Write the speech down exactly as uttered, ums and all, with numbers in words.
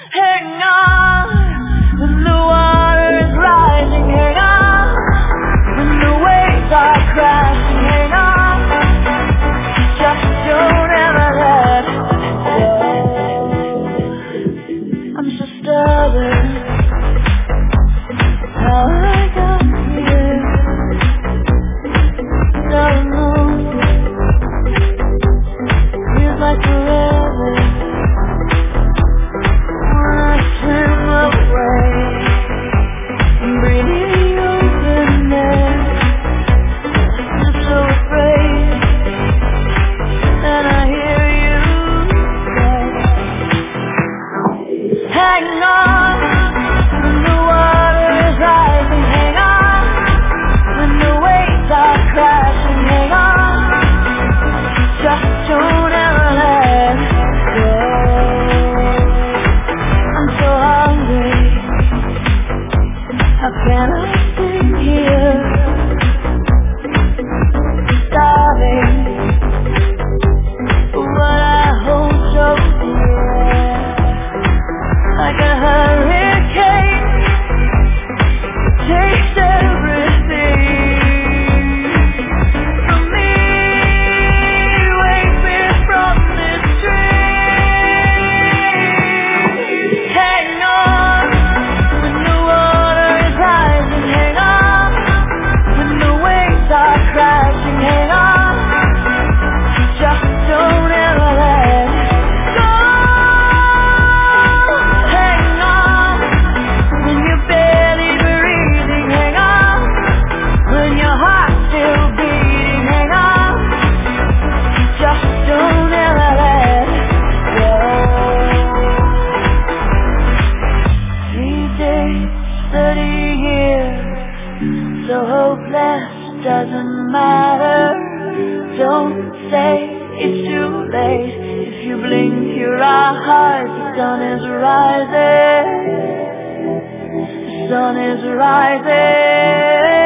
Hang on when the water is rising. Hang on when the waves are crashing. Hang on, just don't ever let go. I'm so stubborn. How I got here, don't know. Feels like forever when I swim away and breathe the open air. I'm so afraid, and I hear you say, hang on when the water is rising. Hang on when the waves are crashing. Hang on, just don't ever let go. I'm so hungry, how can I sit here starving for what I hold so dear? Like a hurricane takes everything from me. Wake me from this dream. Hang on when the water is rising. Hang on when the waves are crashing. Hang on, just don't ever let go. Hang on when you're barely breathing. Hang on when your heart's still beating. Hang on, just don't ever let go. Three days, thirty years, so hopeless, doesn't matter. Don't say it's too late. If you blink your eyes, the sun is rising. The sun is rising.